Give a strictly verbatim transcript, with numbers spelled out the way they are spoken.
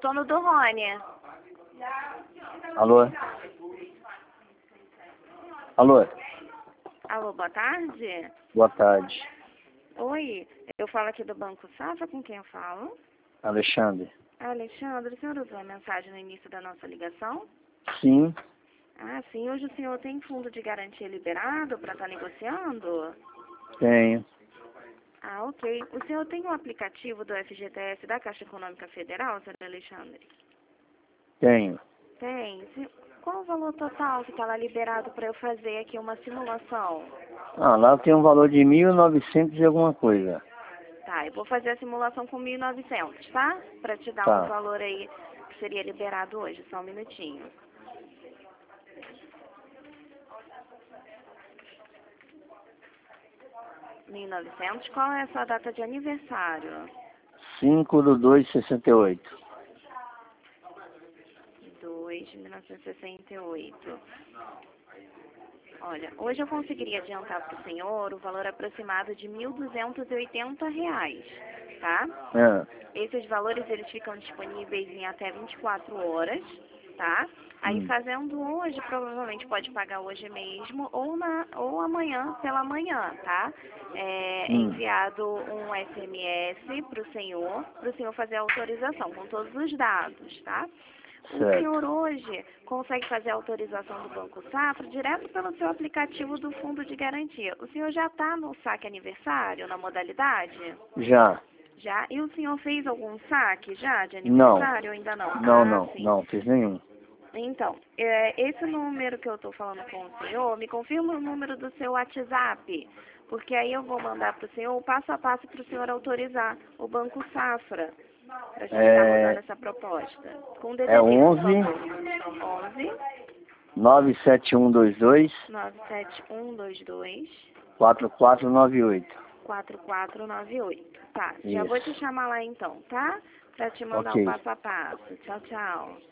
tô no do Rony. Alô? Alô? Alô, boa tarde. Boa tarde. Oi, eu falo aqui do Banco Safra, com quem eu falo? Alexandre. Alexandre, o senhor usou a mensagem no início da nossa ligação? Sim, Ah, sim. Hoje o senhor tem fundo de garantia liberado para estar negociando? tenho. Ah, ok. O senhor tem um aplicativo do F G T S da Caixa Econômica Federal, senhor Alexandre? Tenho. Tem. Se- Qual o valor total que está lá liberado para eu fazer aqui uma simulação? Ah, lá tem um valor de mil e novecentos e alguma coisa. Tá, eu vou fazer a simulação com mil e novecentos, tá? Para te dar um Tá. valor aí que seria liberado hoje. Só um minutinho. mil e novecentos. Qual é a sua data de aniversário? cinco de dois de sessenta e oito. dois de mil novecentos e sessenta e oito. Olha, hoje eu conseguiria adiantar para o senhor o valor aproximado de mil duzentos e oitenta reais, tá? É. Esses valores eles ficam disponíveis em até vinte e quatro horas, tá? Aí Hum. fazendo hoje, provavelmente pode pagar hoje mesmo ou, na, ou amanhã pela manhã, tá? É Hum. enviado um S M S para o senhor, para o senhor fazer a autorização com todos os dados, tá? O Certo. senhor hoje consegue fazer a autorização do Banco Safra direto pelo seu aplicativo do Fundo de Garantia. O senhor já está no saque aniversário, na modalidade? Já. Já? E o senhor fez algum saque já de Não. aniversário ou ainda não? Não, Ah, não. sim. Não, fiz nenhum. Então, é, esse número que eu estou falando com o senhor, me confirma o número do seu WhatsApp, porque aí eu vou mandar para o senhor o passo a passo para o senhor autorizar o Banco Safra, para a gente estar É, rodando essa proposta. Com o D D D, é por onze, favor. onze, nove sete um dois dois, nove sete um dois dois, quatro quatro nove oito. quatro quatro nove oito. Tá, já Isso. vou te chamar lá então, tá? Para te mandar o Ok. passo a passo. Tchau, tchau.